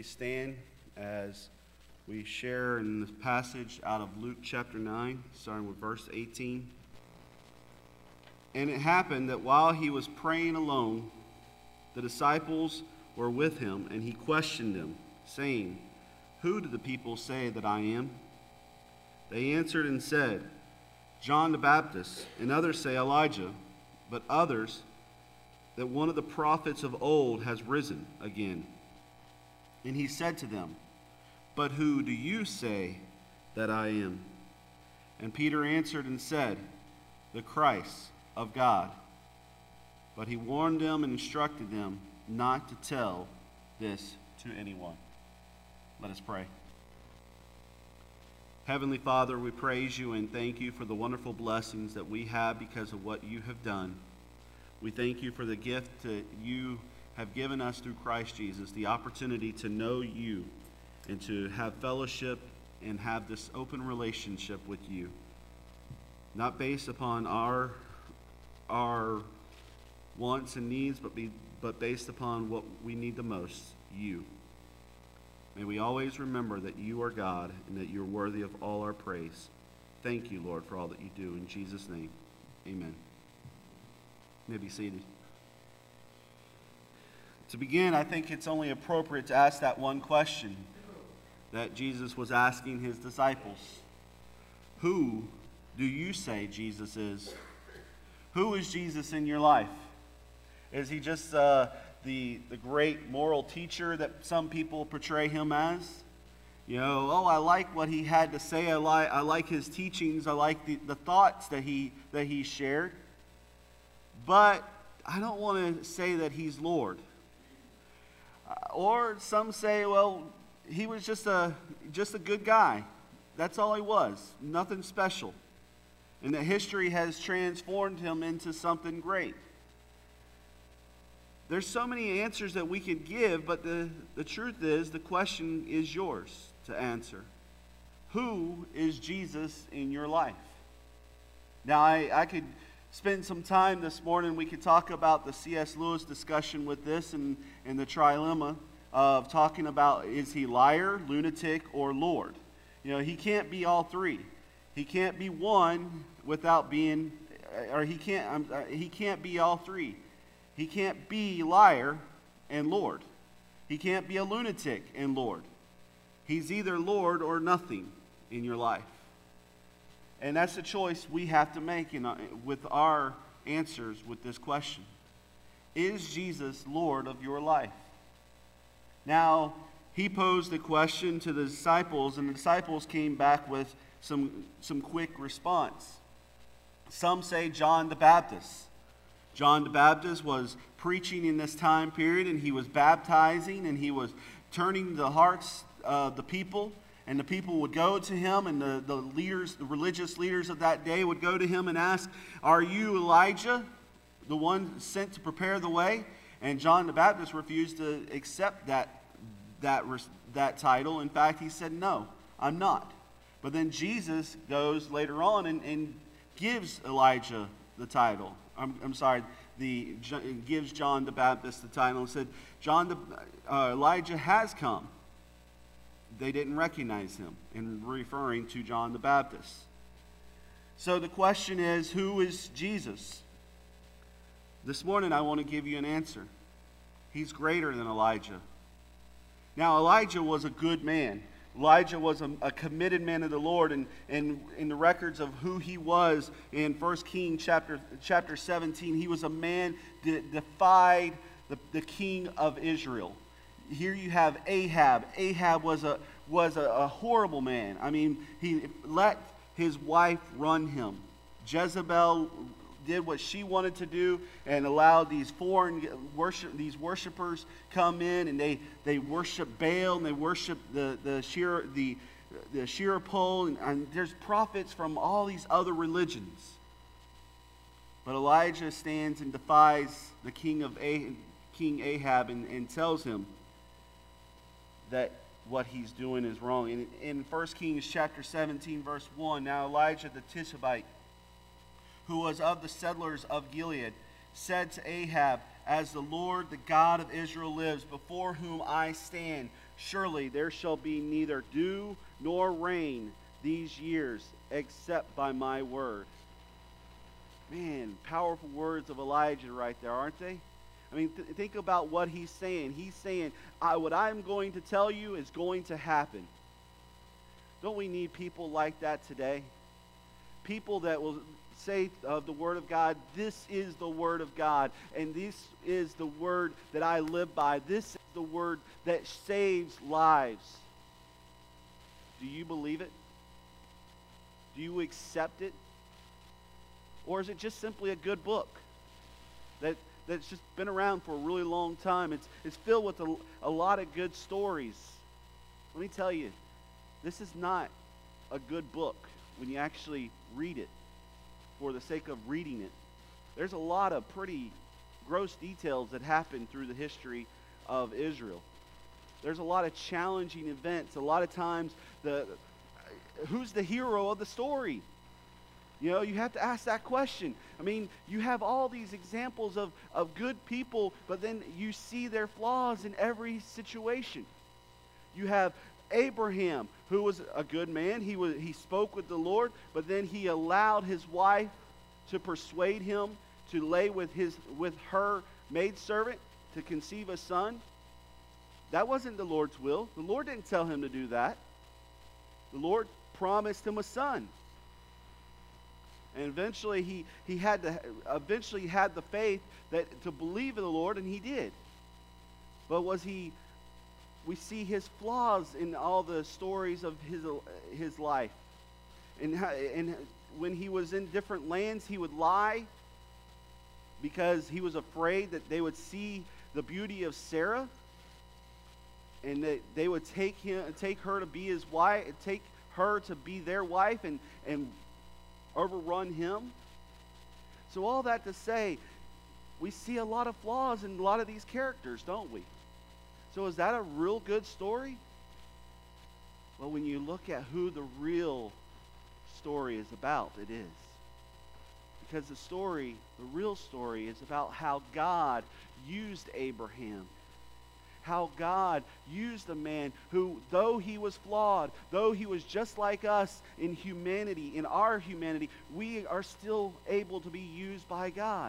please stand as we share in this passage out of Luke chapter 9, starting with verse 18. And it happened that while he was praying alone, the disciples were with him, and he questioned them, saying, "Who do the people say that I am?" They answered and said, "John the Baptist, and others say Elijah, but others that one of the prophets of old has risen again." And he said to them, "But who do you say that I am?" And Peter answered and said, "The Christ of God." But he warned them and instructed them not to tell this to anyone. Let us pray. Heavenly Father, we praise you and thank you for the wonderful blessings that we have because of what you have done. We thank you for the gift that you have given us through Christ Jesus, the opportunity to know you and to have fellowship and have this open relationship with you, not based upon our wants and needs, but based upon what we need the most, you. May we always remember that you are God and that you're worthy of all our praise. Thank you, Lord, for all that you do. In Jesus' name, amen. You may be seated. To begin, I think it's only appropriate to ask that one question that Jesus was asking his disciples. Who do you say Jesus is? Who is Jesus in your life? Is he just the great moral teacher that some people portray him as? You know, oh, I like what he had to say. I like his teachings. I like the thoughts that he shared. But I don't want to say that he's Lord. Or some say, well, he was just a good guy. That's all he was. Nothing special. And that history has transformed him into something great. There's so many answers that we could give, but the truth is, the question is yours to answer. Who is Jesus in your life? Now, I could spend some time this morning. We could talk about the C.S. Lewis discussion with this and the trilemma of talking about, is he liar, lunatic, or Lord? You know, he can't be all three. He can't be one without being, or he can't be all three. He can't be liar and Lord. He can't be a lunatic and Lord. He's either Lord or nothing in your life. And that's the choice we have to make with our answers with this question. Is Jesus Lord of your life? Now, he posed the question to the disciples, and the disciples came back with some quick response. Some say John the Baptist. John the Baptist was preaching in this time period, and he was baptizing, and he was turning the hearts of the people. And the people would go to him, and the leaders, the religious leaders of that day would go to him and ask, "Are you Elijah, the one sent to prepare the way?" And John the Baptist refused to accept that title. In fact, he said, "No, I'm not." But then Jesus goes later on and gives Elijah the title. Gives John the Baptist the title and said, Elijah has come. They didn't recognize him, in referring to John the Baptist. So the question is, who is Jesus? This morning I want to give you an answer. He's greater than Elijah. Now, Elijah was a good man. Elijah was a committed man of the Lord, and in the records of who he was in 1 Kings chapter 17, he was a man that defied the king of Israel. Here you have Ahab. Ahab was a horrible man. I mean, he let his wife run him. Jezebel did what she wanted to do and allowed these worshipers come in, and they worship Baal, and they worship the Asherah pole, and there's prophets from all these other religions. But Elijah stands and defies the King Ahab and tells him that what he's doing is wrong. And in 1 Kings chapter 17, verse 1, now Elijah the Tishbite, who was of the settlers of Gilead, said to Ahab, "As the Lord, the God of Israel lives, before whom I stand, Surely there shall be neither dew nor rain these years, except by my word. Man, powerful words of Elijah right there, aren't they? I mean, think about what he's saying. He's saying, what I'm going to tell you is going to happen. Don't we need people like that today? People that will say of the Word of God, this is the Word of God, and this is the Word that I live by. This is the Word that saves lives. Do you believe it? Do you accept it? Or is it just simply a good book that's just been around for a really long time? It's filled with a lot of good stories. Let me tell you, this is not a good book when you actually read it for the sake of reading it. There's a lot of pretty gross details that happen through the history of Israel. There's a lot of challenging events. A lot of times, who's the hero of the story? You know, you have to ask that question. I mean, you have all these examples of good people, but then you see their flaws in every situation. You have Abraham, who was a good man. He spoke with the Lord, but then he allowed his wife to persuade him to lay with her maidservant to conceive a son. That wasn't the Lord's will. The Lord didn't tell him to do that. The Lord promised him a son. And eventually he had the faith to believe in the Lord, and he did. But we see his flaws in all the stories of his life. And when he was in different lands, he would lie because he was afraid that they would see the beauty of Sarah, and that they would take her to be his wife, take her to be their wife, and overrun him. So all that to say, we see a lot of flaws in a lot of these characters, don't we? So is that a real good story? Well, when you look at who the real story is about, it is. Because the real story is about how God used Abraham. How God used a man who, though he was flawed, though he was just like us in humanity, in our humanity, we are still able to be used by God.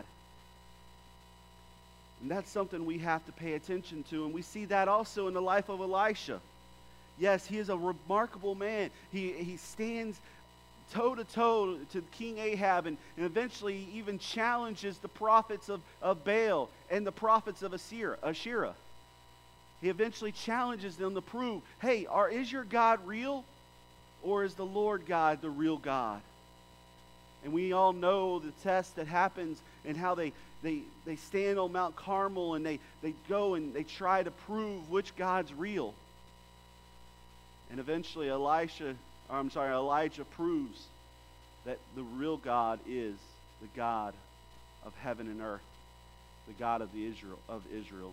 And that's something we have to pay attention to. And we see that also in the life of Elisha. Yes, he is a remarkable man. He stands toe-to-toe to King Ahab, and eventually even challenges the prophets of Baal and the prophets of Asherah. He eventually challenges them to prove, hey, is your God real? Or is the Lord God the real God? And we all know the test that happens and how they stand on Mount Carmel and they go and they try to prove which God's real. And eventually Elijah proves that the real God is the God of heaven and earth, the God of Israel.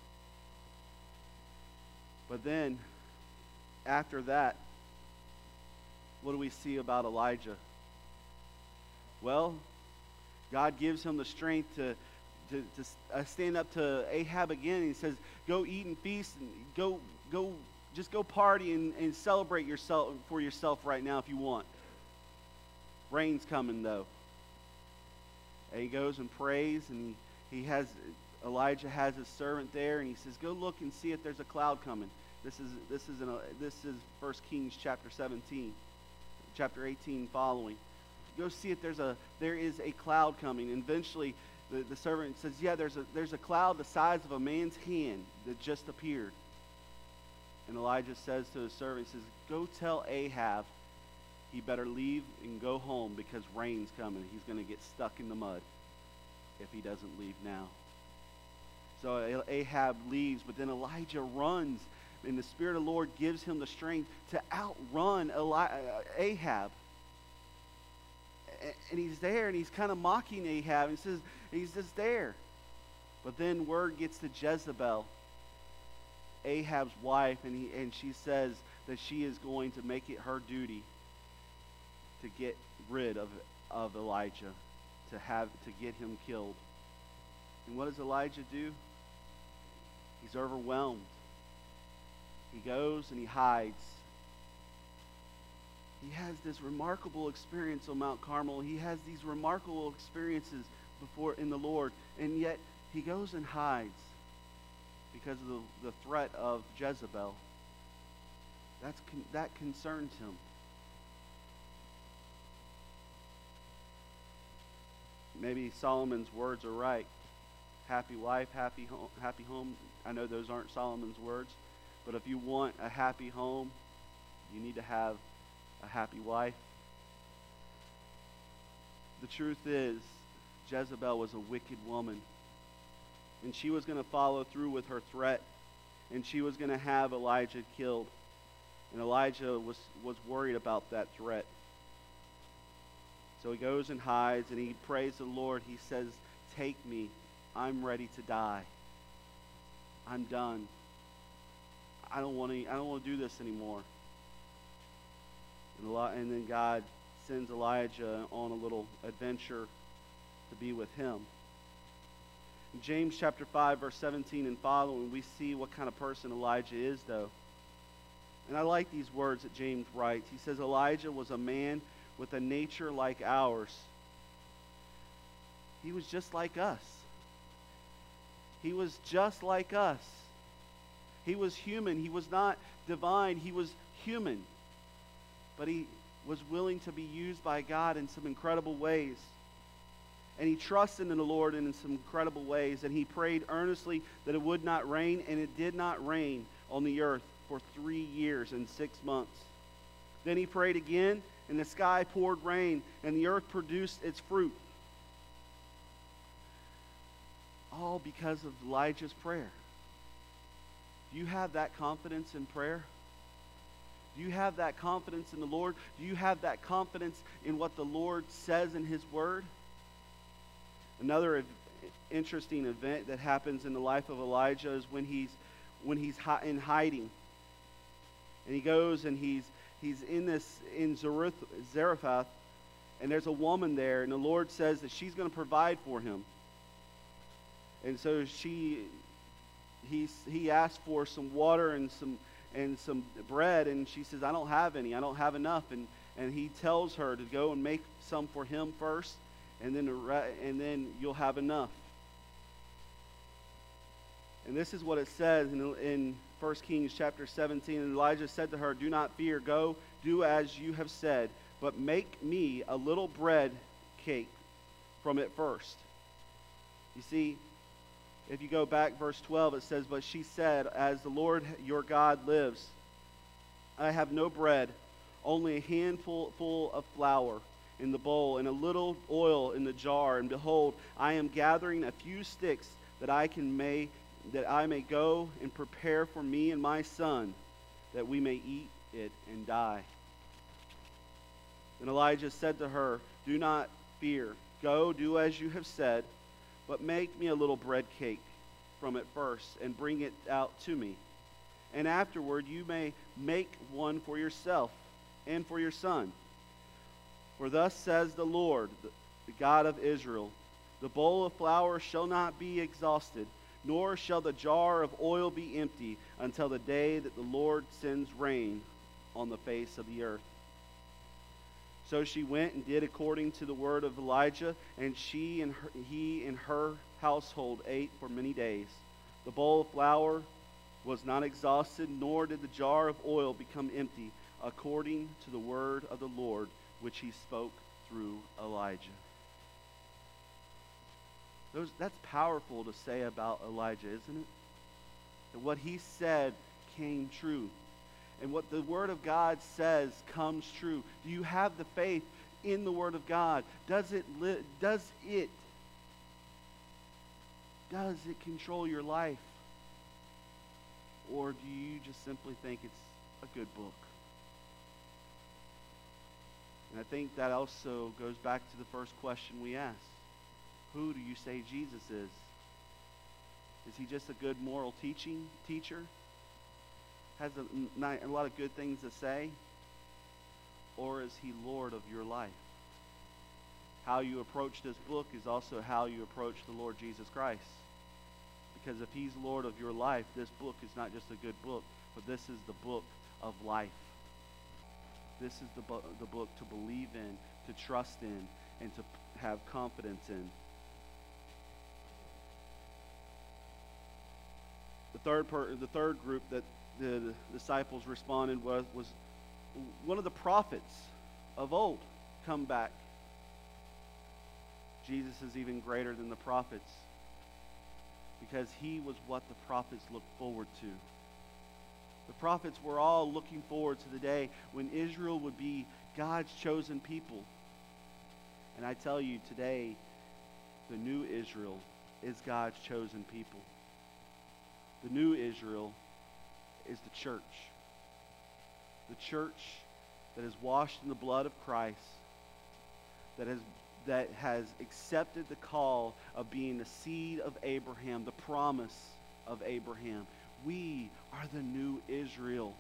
But then, after that, what do we see about Elijah? Well, God gives him the strength to stand up to Ahab again. He says, go eat and feast, and just go party and celebrate for yourself right now if you want. Rain's coming, though. And he goes and prays, and Elijah has his servant there, and he says, go look and see if there's a cloud coming. This is 1 Kings chapter 17, chapter 18 following. Go see if there is a cloud coming. And eventually the servant says, yeah, there's a cloud the size of a man's hand that just appeared. And Elijah says to his servant, he says, go tell Ahab he better leave and go home because rain's coming. He's going to get stuck in the mud if he doesn't leave now. So Ahab leaves, but then Elijah runs, and the Spirit of the Lord gives him the strength to outrun Ahab. And he's there, and he's kind of mocking Ahab. And he's just there. But then word gets to Jezebel, Ahab's wife, and she says that she is going to make it her duty to get rid of Elijah, to get him killed. And what does Elijah do? He's overwhelmed. He goes and he hides. He has this remarkable experience on Mount Carmel. He has these remarkable experiences before in the Lord, and yet he goes and hides because of the threat of Jezebel. That concerns him. Maybe Solomon's words are right. Happy wife, happy home. I know those aren't Solomon's words, but if you want a happy home, you need to have a happy wife. The truth is, Jezebel was a wicked woman, and she was going to follow through with her threat, and she was going to have Elijah killed. And Elijah was worried about that threat. So he goes and hides, and he prays to the Lord. He says, "Take me. I'm ready to die. I'm done. I don't want to do this anymore." And then God sends Elijah on a little adventure to be with him. In James chapter 5, verse 17 and following, we see what kind of person Elijah is, though. And I like these words that James writes. He says, Elijah was a man with a nature like ours. He was just like us. He was just like us. He was human. He was not divine. He was human. But he was willing to be used by God in some incredible ways. And he trusted in the Lord in some incredible ways. And he prayed earnestly that it would not rain, and it did not rain on the earth for 3 years and 6 months. Then he prayed again, and the sky poured rain, and the earth produced its fruit. All because of Elijah's prayer. Do you have that confidence in prayer? Do you have that confidence in the Lord? Do you have that confidence in what the Lord says in his word? Another interesting event that happens in the life of Elijah is when he's in hiding. And he goes and he's in Zarephath, and there's a woman there, and the Lord says that she's going to provide for him. And so he asked for some water and some bread, and she says, "I don't have any. I don't have enough." And he tells her to go and make some for him first, and then you'll have enough. And this is what it says in 1 Kings chapter 17. And Elijah said to her, "Do not fear. Go, do as you have said, but make me a little bread cake from it first." You see, if you go back, verse 12, it says, "But she said, as the Lord your God lives, I have no bread, only a handful of flour in the bowl and a little oil in the jar. And behold, I am gathering a few sticks that I may go and prepare for me and my son, that we may eat it and die." And Elijah said to her, "Do not fear. Go, do as you have said, but make me a little bread cake from it first, and bring it out to me. And afterward you may make one for yourself and for your son. For thus says the Lord, the God of Israel, the bowl of flour shall not be exhausted, nor shall the jar of oil be empty, until the day that the Lord sends rain on the face of the earth." So she went and did according to the word of Elijah, and he and her household ate for many days. The bowl of flour was not exhausted, nor did the jar of oil become empty, according to the word of the Lord, which he spoke through Elijah. That's powerful to say about Elijah, isn't it? That what he said came true. And what the Word of God says comes true. Do you have the faith in the Word of God? Does it control your life? Or do you just simply think it's a good book? And I think that also goes back to the first question we asked. Who do you say Jesus is? Is he just a good moral teacher? Has a lot of good things to say? Or is he Lord of your life? How you approach this book is also how you approach the Lord Jesus Christ. Because if he's Lord of your life, this book is not just a good book. but this is the book of life. This is the book to believe in, to trust in, and to have confidence in. The third group that the disciples responded was one of the prophets of old come back. Jesus is even greater than the prophets because he was what the prophets looked forward to. The prophets were all looking forward to the day when Israel would be God's chosen people. And I tell you today, the new Israel is God's chosen people. The new Israel is the church. The church that is washed in the blood of Christ, that has accepted the call of being the seed of Abraham, the promise of Abraham. We are the new Israel.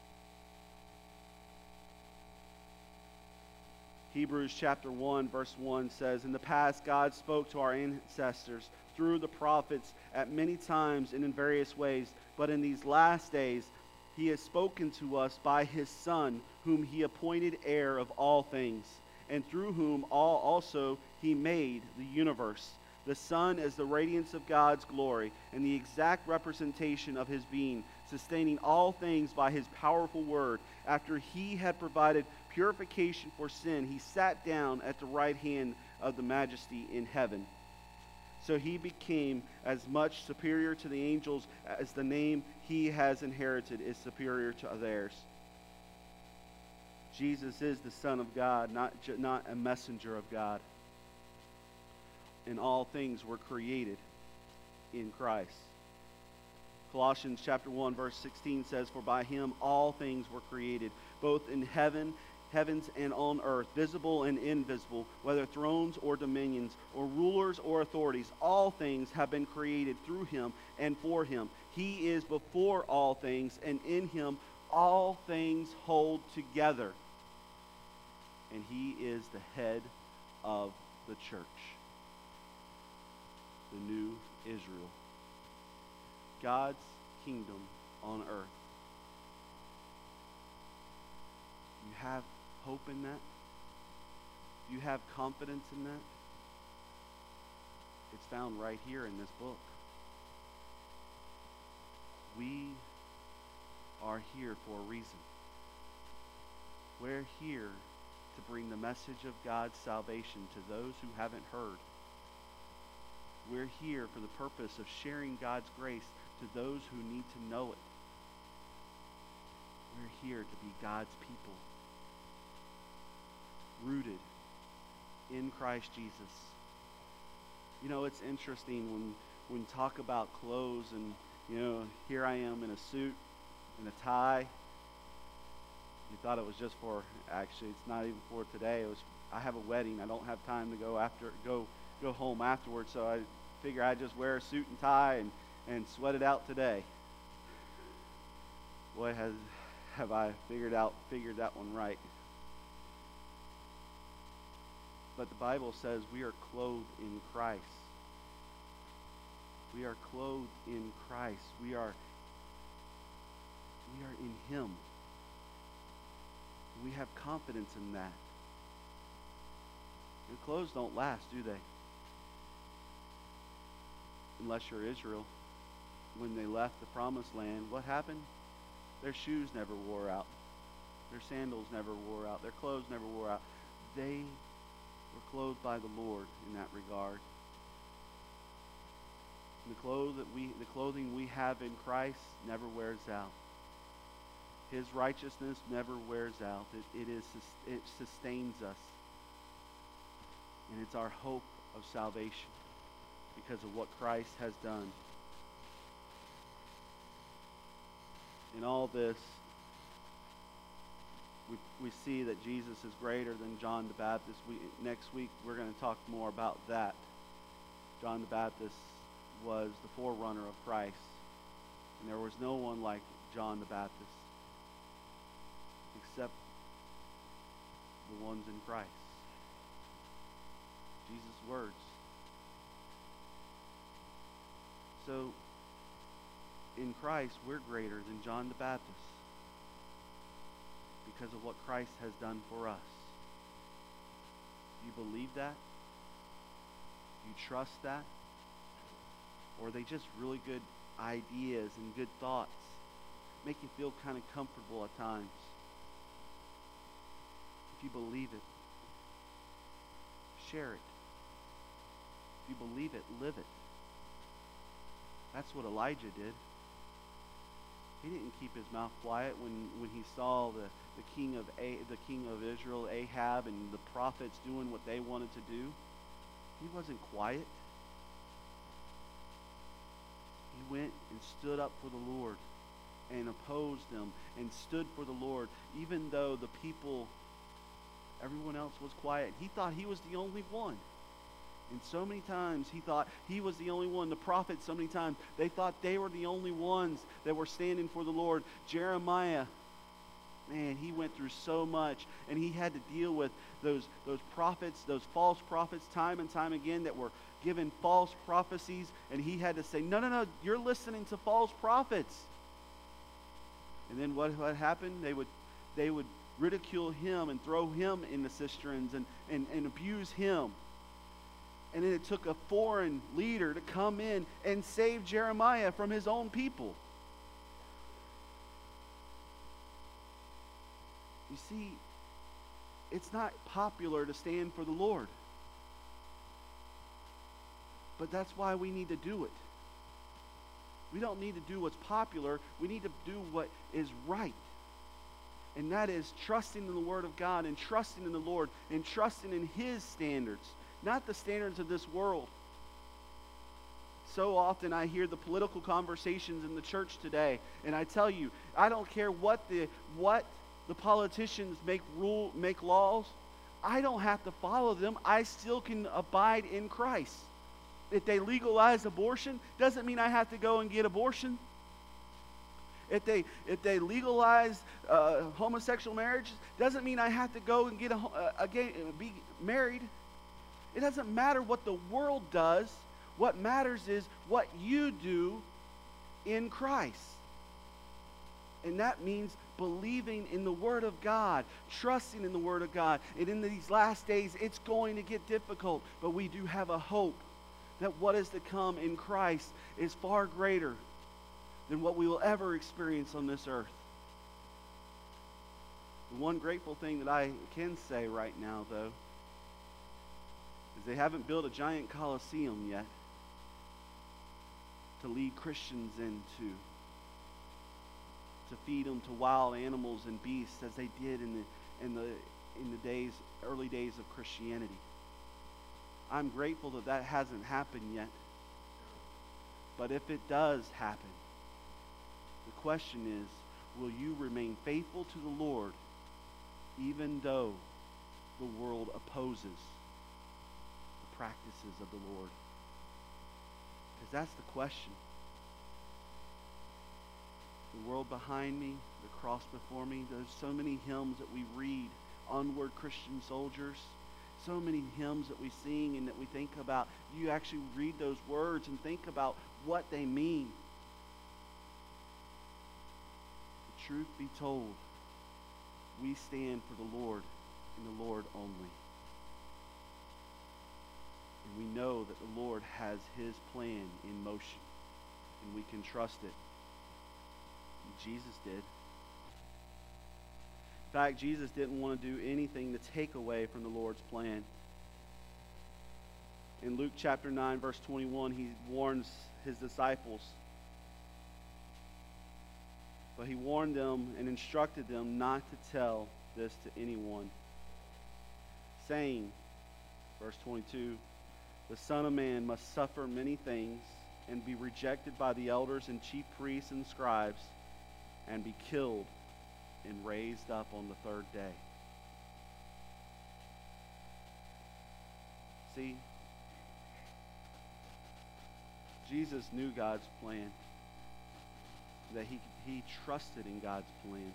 Hebrews chapter 1 verse 1 says, "In the past God spoke to our ancestors through the prophets at many times and in various ways, but in these last days he has spoken to us by his Son, whom he appointed heir of all things, and through whom all also he made the universe. The Son is the radiance of God's glory and the exact representation of his being, sustaining all things by his powerful word. After he had provided purification for sin, he sat down at the right hand of the Majesty in heaven. So he became as much superior to the angels as the name he has inherited is superior to theirs." Jesus is the Son of God, not a messenger of God. And all things were created in Christ. Colossians chapter 1 verse 16 says, "For by him all things were created, both in heavens and on earth, visible and invisible, whether thrones or dominions, or rulers or authorities. All things have been created through him and for him. He is before all things, and in him all things hold together." And he is the head of the church, the new Israel. God's kingdom on earth. You have hope in that? Do you have confidence in that? It's found right here in this book. We are here for a reason. We're here to bring the message of God's salvation to those who haven't heard. We're here for the purpose of sharing God's grace to those who need to know it. We're here to be God's people, rooted in Christ Jesus. You know, it's interesting when we talk about clothes, and here I am in a suit and a tie. You thought it was just for, actually it's not even for today. I have a wedding. I don't have time to go home afterwards, so I figure I'd just wear a suit and tie and sweat it out today. Boy, have I figured that one right. But the Bible says we are clothed in Christ. We are clothed in Christ. We are in him. We have confidence in that. Your clothes don't last, do they? Unless you're Israel. When they left the promised land, what happened? Their shoes never wore out. Their sandals never wore out. Their clothes never wore out. They were clothed by the Lord in that regard. The clothing we have in Christ never wears out. His righteousness never wears out. It sustains us. And it's our hope of salvation because of what Christ has done. In all this, we see that Jesus is greater than John the Baptist. Next week, we're going to talk more about that. John the Baptist was the forerunner of Christ. And there was no one like John the Baptist except the ones in Christ. Jesus' words. So, in Christ, we're greater than John the Baptist because of what Christ has done for us. Do you believe that? Do you trust that? Or are they just really good ideas and good thoughts? Make you feel kind of comfortable at times. If you believe it, share it. If you believe it, live it. That's what Elijah did. He didn't keep his mouth quiet when he saw the king of Israel, Ahab, and the prophets doing what they wanted to do. He wasn't quiet. He went and stood up for the Lord and opposed them and stood for the Lord, even though the people, everyone else was quiet. He thought he was the only one. And so many times he thought he was the only one. The prophets, so many times, they thought they were the only ones that were standing for the Lord. Jeremiah, man, he went through so much, and he had to deal with those prophets, those false prophets, time and time again, that were given false prophecies, and he had to say, no, you're listening to false prophets. And then what happened? They would ridicule him and throw him in the cisterns and abuse him. And then it took a foreign leader to come in and save Jeremiah from his own people. You see, it's not popular to stand for the Lord. But that's why we need to do it. We don't need to do what's popular. We need to do what is right. And that is trusting in the Word of God and trusting in the Lord and trusting in His standards, not the standards of this world. So often I hear the political conversations in the church today, and I tell you, I don't care what the politicians make laws. I don't have to follow them. I still can abide in Christ. If they legalize abortion, doesn't mean I have to go and get abortion. If they legalize homosexual marriage, doesn't mean I have to go and be married. It doesn't matter what the world does. What matters is what you do in Christ. And that means believing in the Word of God, trusting in the Word of God. And in these last days, it's going to get difficult, but we do have a hope that what is to come in Christ is far greater than what we will ever experience on this earth. The one grateful thing that I can say right now, though, is they haven't built a giant coliseum yet to lead Christians into, to feed them to wild animals and beasts as they did in the early days of Christianity. I'm grateful that hasn't happened yet. But if it does happen, the question is, will you remain faithful to the Lord even though the world opposes the practices of the Lord? Because that's the question. The world behind me, the cross before me, there's so many hymns that we read, Onward Christian Soldiers, so many hymns that we sing and that we think about. You actually read those words and think about what they mean. The truth be told, we stand for the Lord and the Lord only. And we know that the Lord has His plan in motion, and we can trust it. And Jesus did. In fact, Jesus didn't want to do anything to take away from the Lord's plan. In Luke chapter 9, verse 21, He warns His disciples. But He warned them and instructed them not to tell this to anyone, saying, verse 22, the Son of Man must suffer many things and be rejected by the elders and chief priests and scribes and be killed and raised up on the third day. See, Jesus knew God's plan, that he trusted in God's plan.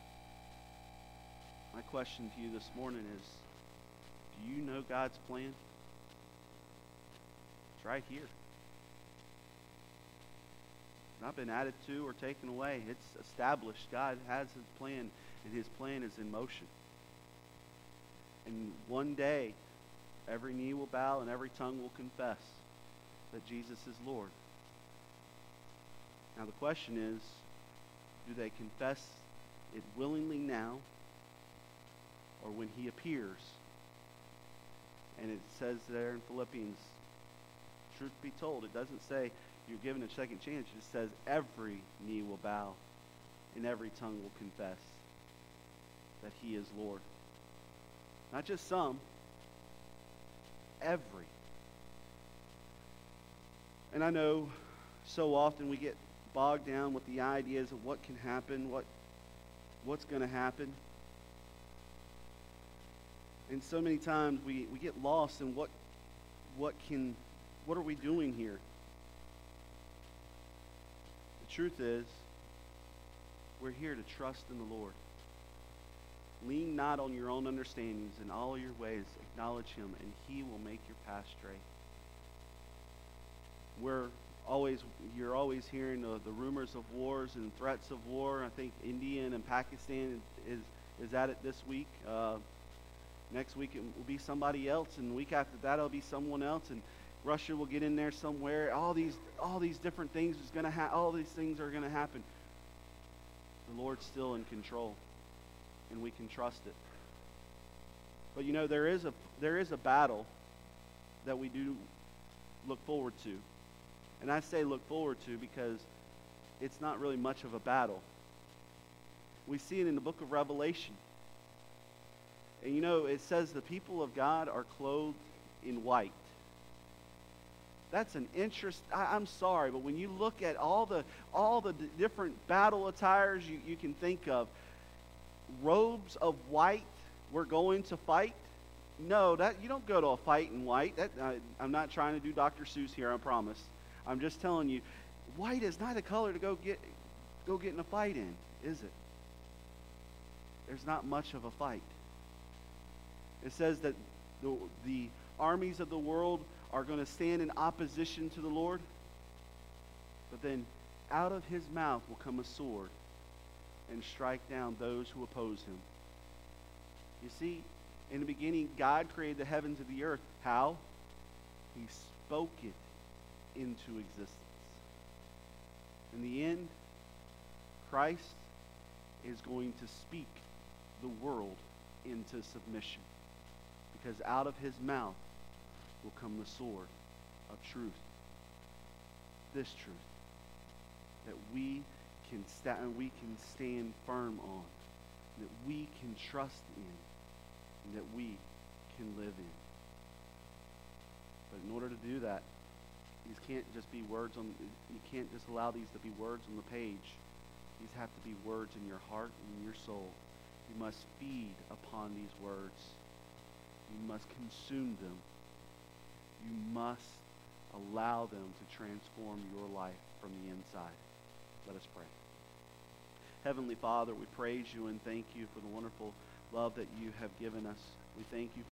My question to you this morning is, do you know God's plan? It's right here. not been added to or taken away. It's established. God has his plan, and his plan is in motion. And one day, every knee will bow and every tongue will confess that Jesus is Lord. Now the question is, do they confess it willingly now, or when he appears? And it says there in Philippians, truth be told, it doesn't say you're given a second chance. It says every knee will bow and every tongue will confess that he is Lord. Not just some, every. And I know so often we get bogged down with the ideas of what can happen, what's going to happen. And so many times we get lost in what are we doing here? The truth is, we're here to trust in the Lord. Lean not on your own understandings. In all your ways acknowledge him, and he will make your path straight. You're always hearing the rumors of wars and threats of war. I think India and Pakistan is at it this week. Next week it will be somebody else, and the week after that it'll be someone else, and Russia will get in there somewhere. All these different things is going to happen. All these things are going to happen. The Lord's still in control, and we can trust it. But you know, there is a battle that we do look forward to. And I say look forward to because it's not really much of a battle. We see it in the book of Revelation. And you know, it says the people of God are clothed in white. That's an interest. I'm sorry, but when you look at all the different battle attires you can think of, robes of white, we're going to fight. No, that you don't go to a fight in white. I'm not trying to do Dr. Seuss here, I promise. I'm just telling you, white is not a color to go get in a fight in, is it? There's not much of a fight. It says that the armies of the world are going to stand in opposition to the Lord, but then out of his mouth will come a sword and strike down those who oppose him. You see, in the beginning, God created the heavens and the earth. How? He spoke it into existence. In the end, Christ is going to speak the world into submission, because out of his mouth will come the sword of truth. This truth that we can stand firm on, that we can trust in, and that we can live in. But in order to do that, these can't just be words on. You can't just allow these to be words on the page. These have to be words in your heart and in your soul. You must feed upon these words. You must consume them. You must allow them to transform your life from the inside. Let us pray. Heavenly Father, we praise you and thank you for the wonderful love that you have given us. We thank you